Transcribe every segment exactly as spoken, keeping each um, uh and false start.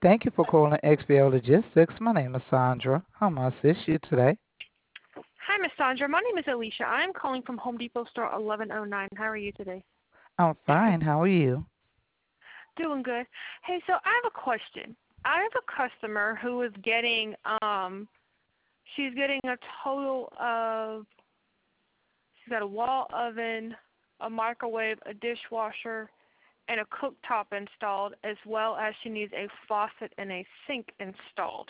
Thank you for calling X B L Logistics. My name is Sandra. How may I assist you today? Hi, Miss Sandra. My name is Alicia. I am calling from Home Depot store eleven oh nine. How are you today? I'm fine. How are you? Doing good. Hey, so I have a question. I have a customer who is getting um she's getting a total of she's got a wall oven, a microwave, a dishwasher, and a cooktop installed, as well as she needs a faucet and a sink installed.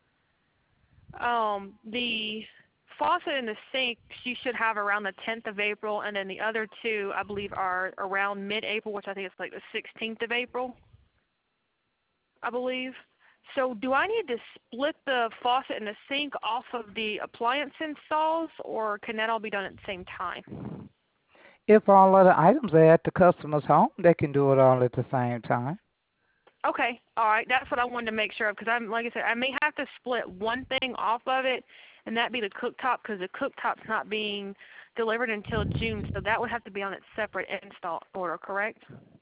Um, the faucet and the sink she should have around the tenth of April, and then the other two I believe are around mid-April, which I think is like the sixteenth of April, I believe. So do I need to split the faucet and the sink off of the appliance installs, or can that all be done at the same time? If all other items are at the customer's home, they can do it all at the same time. Okay, all right, that's what I wanted to make sure of, because I'm like I said, I may have to split one thing off of it, and that be the cooktop, because the cooktop's not being delivered until June, so that would have to be on its separate install order, correct?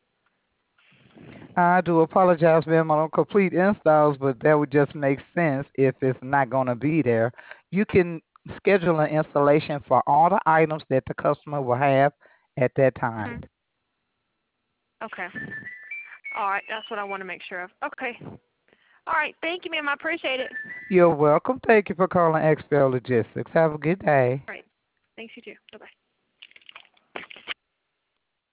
I do apologize, ma'am, on complete installs, but that would just make sense if it's not going to be there. You can schedule an installation for all the items that the customer will have at that time. Hmm. Okay. All right, that's what I want to make sure of. Okay. All right, thank you, ma'am. I appreciate it. You're welcome. Thank you for calling X P L Logistics. Have a good day. All right. Thanks, you too. Bye-bye.